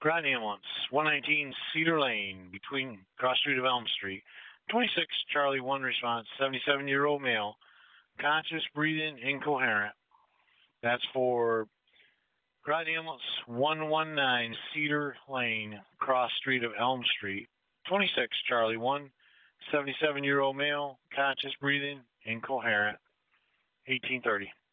Ground ambulance, 119 Cedar Lane, between Cross Street of Elm Street. 26 Charlie 1 response, 77-year-old male, conscious, breathing, incoherent. That's for ground ambulance 119 Cedar Lane, Cross Street of Elm Street. 26 Charlie 1, 77-year-old male, conscious, breathing, incoherent. 1830.